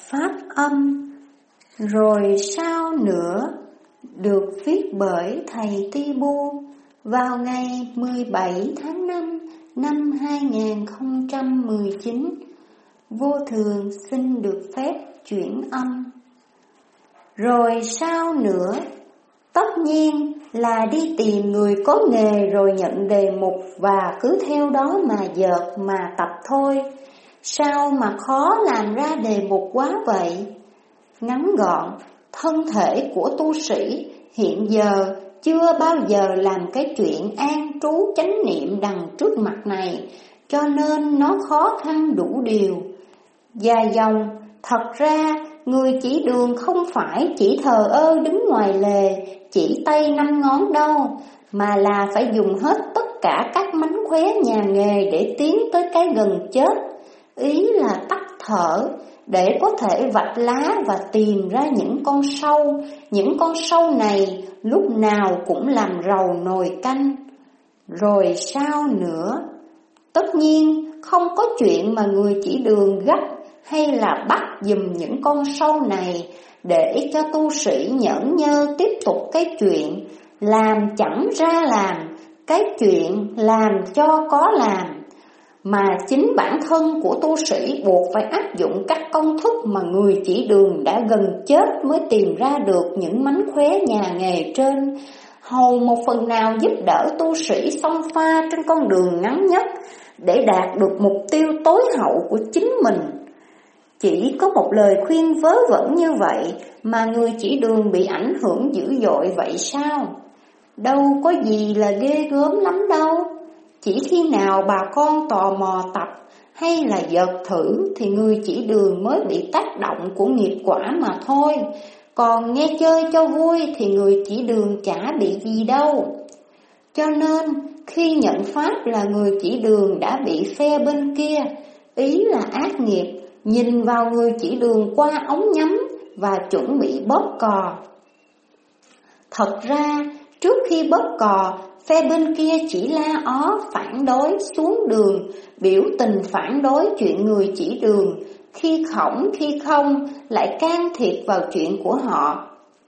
Pháp âm. Rồi sao nữa, được viết bởi thầy Ti Bu vào ngày 17 tháng 5 năm 2019. Vô Thường xin được phép chuyển âm. Rồi sao nữa, tất nhiên là đi tìm người có nghề rồi nhận đề mục và cứ theo đó mà dợt mà tập thôi. Sao mà khó làm ra đề mục quá vậy? Ngắn gọn, thân thể của tu sĩ hiện giờ chưa bao giờ làm cái chuyện an trú chánh niệm đằng trước mặt này, cho nên nó khó khăn đủ điều. Dài dòng, thật ra người chỉ đường không phải chỉ thờ ơ đứng ngoài lề, chỉ tay 5 ngón đâu, mà là phải dùng hết tất cả các mánh khóe nhà nghề để tiến tới cái gần chết. Ý là tắt thở, để có thể vạch lá và tìm ra những con sâu. Những con sâu này lúc nào cũng làm rầu nồi canh. Rồi sao nữa? Tất nhiên không có chuyện mà người chỉ đường gấp hay là bắt giùm những con sâu này để cho tu sĩ nhởn nhơ tiếp tục cái chuyện làm chẳng ra làm, cái chuyện làm cho có làm. Mà chính bản thân của tu sĩ buộc phải áp dụng các công thức mà người chỉ đường đã gần chết mới tìm ra được những mánh khóe nhà nghề trên, hầu một phần nào giúp đỡ tu sĩ xông pha trên con đường ngắn nhất để đạt được mục tiêu tối hậu của chính mình. Chỉ có một lời khuyên vớ vẩn như vậy mà người chỉ đường bị ảnh hưởng dữ dội vậy sao? Đâu có gì là ghê gớm lắm đâu. Chỉ khi nào bà con tò mò tập hay là dợt thử thì người chỉ đường mới bị tác động của nghiệp quả mà thôi. Còn nghe chơi cho vui thì người chỉ đường chả bị gì đâu. Cho nên khi nhận pháp là người chỉ đường đã bị phe bên kia, ý là ác nghiệp, nhìn vào người chỉ đường qua ống nhắm và chuẩn bị bóp cò. Thật ra trước khi bóp cò, phe bên kia chỉ la ó phản đối xuống đường, biểu tình phản đối chuyện người chỉ đường, khi khổng khi không lại can thiệp vào chuyện của họ.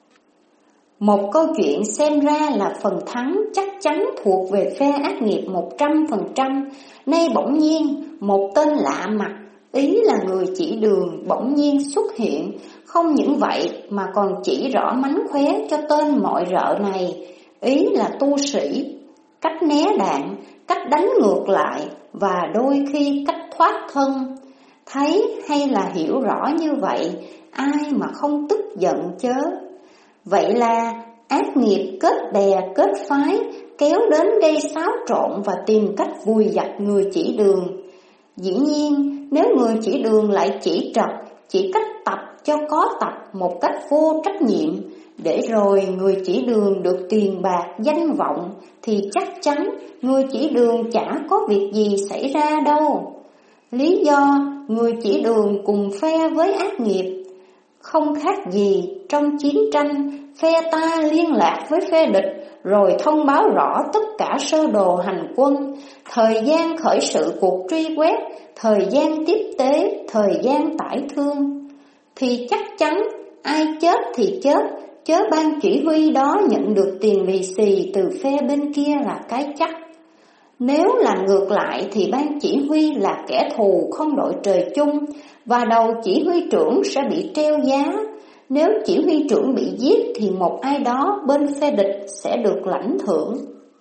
Một câu chuyện xem ra là phần thắng chắc chắn thuộc về phe ác nghiệp 100%, nay bỗng nhiên một tên lạ mặt, ý là người chỉ đường bỗng nhiên xuất hiện, không những vậy mà còn chỉ rõ mánh khóe cho tên mọi rợ này, ý là tu sĩ, cách né đạn, cách đánh ngược lại và đôi khi cách thoát thân. Thấy hay là hiểu rõ như vậy, ai mà không tức giận chớ. Vậy là ác nghiệp kết bè kết phái, kéo đến gây xáo trộn và tìm cách vùi dập người chỉ đường. Dĩ nhiên, nếu người chỉ đường lại chỉ trật, chỉ cách tập cho có tập một cách vô trách nhiệm, để rồi người chỉ đường được tiền bạc, danh vọng, thì chắc chắn người chỉ đường chả có việc gì xảy ra đâu. Lý do người chỉ đường cùng phe với ác nghiệp không khác gì trong chiến tranh, phe ta liên lạc với phe địch rồi thông báo rõ tất cả sơ đồ hành quân, thời gian khởi sự cuộc truy quét, thời gian tiếp tế, thời gian tải thương. Thì chắc chắn ai chết thì chết, chớ ban chỉ huy đó nhận được tiền lì xì từ phe bên kia là cái chắc. Nếu làm ngược lại thì ban chỉ huy là kẻ thù không đội trời chung, và đầu chỉ huy trưởng sẽ bị treo giá. Nếu chỉ huy trưởng bị giết thì một ai đó bên phe địch sẽ được lãnh thưởng.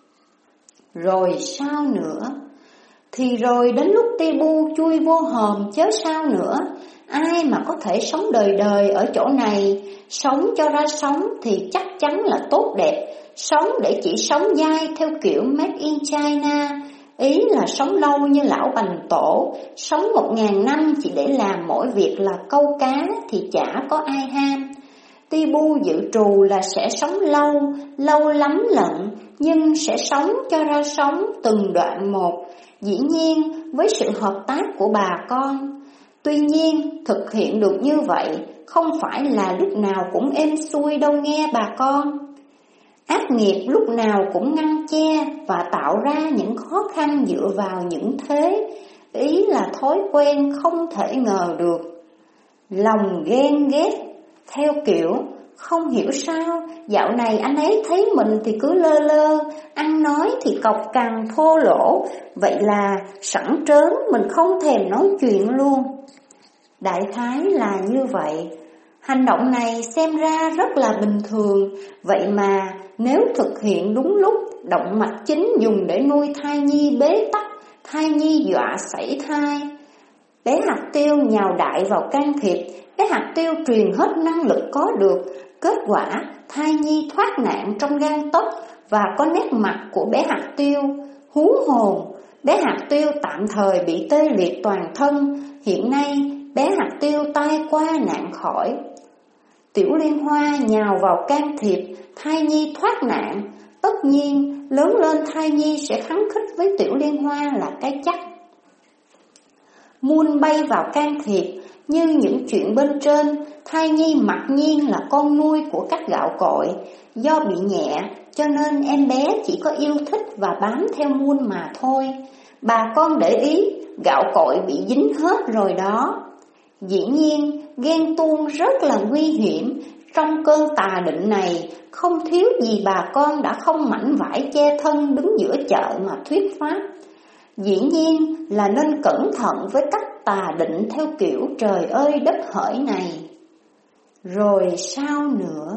Rồi sao nữa? Thì rồi đến lúc Ti Bu chui vô hòm chớ sao nữa. Ai mà có thể sống đời đời ở chỗ này, sống cho ra sống thì chắc chắn là tốt đẹp. Sống để chỉ sống dai theo kiểu Made in China, ý là sống lâu như lão Bành Tổ, sống 1000 năm chỉ để làm mỗi việc là câu cá thì chả có ai ham. Ti Bu dự trù là sẽ sống lâu, lâu lắm lận, nhưng sẽ sống cho ra sống từng đoạn một, dĩ nhiên với sự hợp tác của bà con. Tuy nhiên, thực hiện được như vậy không phải là lúc nào cũng êm xuôi đâu nghe bà con. Ác nghiệp lúc nào cũng ngăn che và tạo ra những khó khăn dựa vào những thế, ý là thói quen không thể ngờ được. Lòng ghen ghét, theo kiểu không hiểu sao dạo này anh ấy thấy mình thì cứ lơ lơ, ăn nói thì cộc cằn thô lỗ, vậy là sẵn trớn mình không thèm nói chuyện luôn. Đại khái là như vậy. Hành động này xem ra rất là bình thường, vậy mà nếu thực hiện đúng lúc, động mạch chính dùng để nuôi thai nhi bế tắc, thai nhi dọa sảy thai. Bé hạt tiêu nhào đại vào can thiệp, bé hạt tiêu truyền hết năng lực có được, kết quả thai nhi thoát nạn trong gang tấc và có nét mặt của bé hạt tiêu. Hú hồn, bé hạt tiêu tạm thời bị tê liệt toàn thân, hiện nay bé hạt tiêu tai qua nạn khỏi. Tiểu Liên Hoa nhào vào can thiệp, thai nhi thoát nạn, tất nhiên lớn lên thai nhi sẽ khắng khích với Tiểu Liên Hoa là cái chắc. Muôn bay vào can thiệp, như những chuyện bên trên, thai nhi mặc nhiên là con nuôi của các gạo cội. Do bị nhẹ, cho nên em bé chỉ có yêu thích và bám theo Muôn mà thôi. Bà con để ý, gạo cội bị dính hết rồi đó. Dĩ nhiên, ghen tuông rất là nguy hiểm. Trong cơn tà định này, không thiếu gì bà con đã không mảnh vải che thân đứng giữa chợ mà thuyết pháp. Dĩ nhiên là nên cẩn thận với cách tà định theo kiểu trời ơi đất hỡi này. Rồi sao nữa?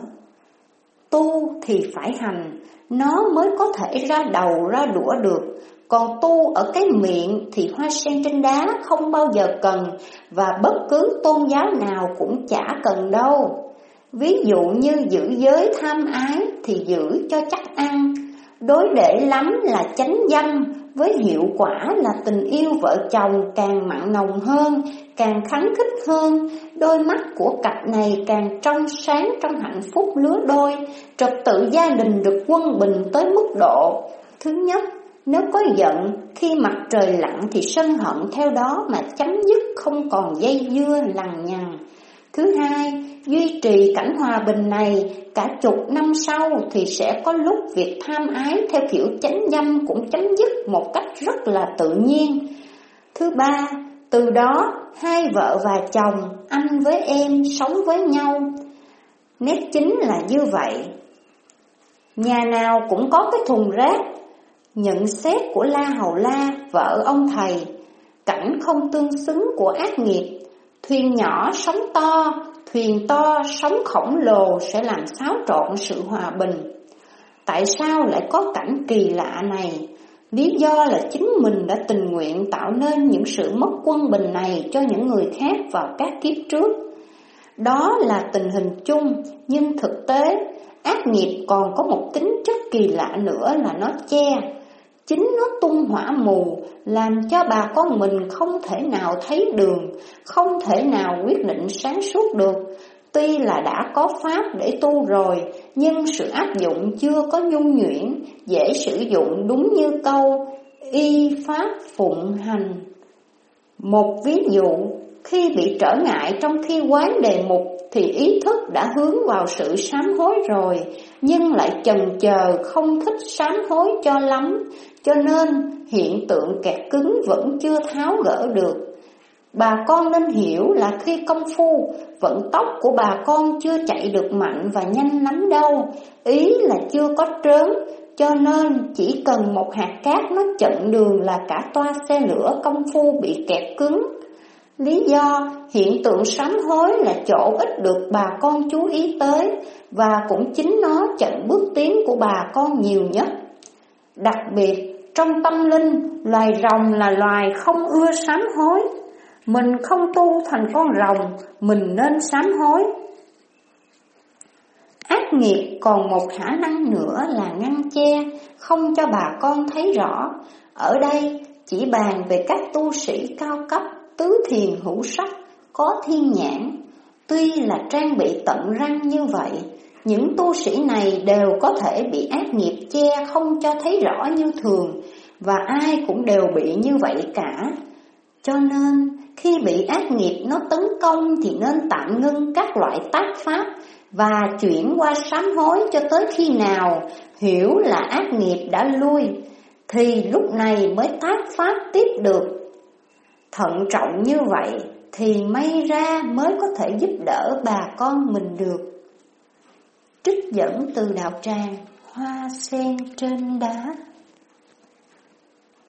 Tu thì phải hành, nó mới có thể ra đầu ra đũa được. Còn tu ở cái miệng thì hoa sen trên đá không bao giờ cần, và bất cứ tôn giáo nào cũng chả cần đâu. Ví dụ như giữ giới tham ái thì giữ cho chắc ăn, đối đệ lắm là chánh dâm, với hiệu quả là tình yêu vợ chồng càng mặn nồng hơn, càng khắng khích hơn, đôi mắt của cặp này càng trong sáng trong hạnh phúc lứa đôi, trật tự gia đình được quân bình tới mức độ. Thứ nhất, nếu có giận, khi mặt trời lặn thì sân hận theo đó mà chấm dứt, không còn dây dưa lằng nhằng. Thứ hai, duy trì cảnh hòa bình này cả chục năm sau thì sẽ có lúc việc tham ái theo kiểu chánh dâm cũng chấm dứt một cách rất là tự nhiên. Thứ ba, từ đó hai vợ và chồng, anh với em sống với nhau. Nét chính là như vậy. Nhà nào cũng có cái thùng rác. Nhận xét của La Hầu La, vợ ông thầy, cảnh không tương xứng của ác nghiệp. Thuyền nhỏ sóng to, thuyền to sóng khổng lồ sẽ làm xáo trộn sự hòa bình. Tại sao lại có cảnh kỳ lạ này? Lý do là chính mình đã tình nguyện tạo nên những sự mất quân bình này cho những người khác vào các kiếp trước. Đó là tình hình chung, nhưng thực tế, ác nghiệp còn có một tính chất kỳ lạ nữa là nó che. Chính nó tung hỏa mù, làm cho bà con mình không thể nào thấy đường, không thể nào quyết định sáng suốt được. Tuy là đã có pháp để tu rồi, nhưng sự áp dụng chưa có nhuần nhuyễn, dễ sử dụng đúng như câu y pháp phụng hành. Một ví dụ, khi bị trở ngại trong khi quán đề mục thì ý thức đã hướng vào sự sám hối rồi, nhưng lại chần chờ không thích sám hối cho lắm, cho nên hiện tượng kẹt cứng vẫn chưa tháo gỡ được. Bà con nên hiểu là khi công phu, vận tốc của bà con chưa chạy được mạnh và nhanh lắm đâu, ý là chưa có trớn, cho nên chỉ cần một hạt cát nó chặn đường là cả toa xe lửa công phu bị kẹt cứng. Lý do hiện tượng sám hối là chỗ ít được bà con chú ý tới, và cũng chính nó chặn bước tiến của bà con nhiều nhất. Đặc biệt, trong tâm linh, loài rồng là loài không ưa sám hối. Mình không tu thành con rồng, mình nên sám hối. Ác nghiệp còn một khả năng nữa là ngăn che, không cho bà con thấy rõ. Ở đây chỉ bàn về các tu sĩ cao cấp, tứ thiền hữu sắc, có thiên nhãn. Tuy là trang bị tận răng như vậy, những tu sĩ này đều có thể bị ác nghiệp che không cho thấy rõ như thường, và ai cũng đều bị như vậy cả. Cho nên, khi bị ác nghiệp nó tấn công thì nên tạm ngưng các loại tác pháp và chuyển qua sám hối cho tới khi nào hiểu là ác nghiệp đã lui, thì lúc này mới tác pháp tiếp được. Thận trọng như vậy, thì may ra mới có thể giúp đỡ bà con mình được. Trích dẫn từ đạo tràng Hoa Sen Trên Đá.